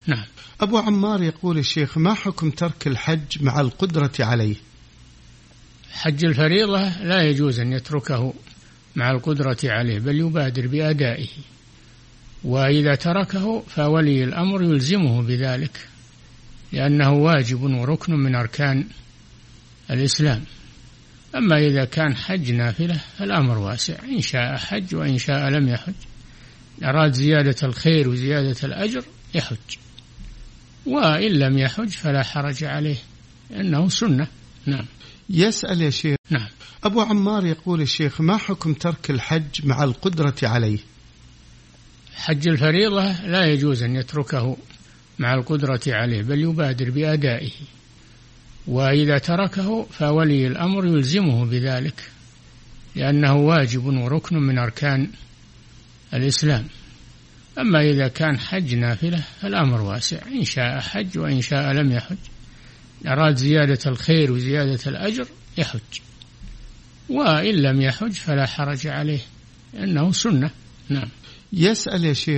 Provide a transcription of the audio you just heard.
نعم. أبو عمار يقول الشيخ: ما حكم ترك الحج مع القدرة عليه؟ حج الفريضة لا يجوز أن يتركه مع القدرة عليه، بل يبادر بأدائه، وإذا تركه فولي الأمر يلزمه بذلك، لأنه واجب وركن من أركان الإسلام. أما إذا كان حج نافلة فالأمر واسع، إن شاء حج وإن شاء لم يحج، أراد زيادة الخير وزيادة الأجر يحج، وإن لم يحج فلا حرج عليه، إنه سنة. نعم. يسأل يا شيخ: نعم. أبو عمار يقول الشيخ: ما حكم ترك الحج مع القدرة عليه؟ حج الفريضة لا يجوز أن يتركه مع القدرة عليه، بل يبادر بأدائه، وإذا تركه فولي الأمر يلزمه بذلك، لأنه واجب وركن من أركان الإسلام. أما إذا كان حج نافلة فالأمر واسع، إن شاء حج وإن شاء لم يحج، أراد زيادة الخير وزيادة الأجر يحج، وإن لم يحج فلا حرج عليه، إنه سنة. نعم. يسأل يا شيخ: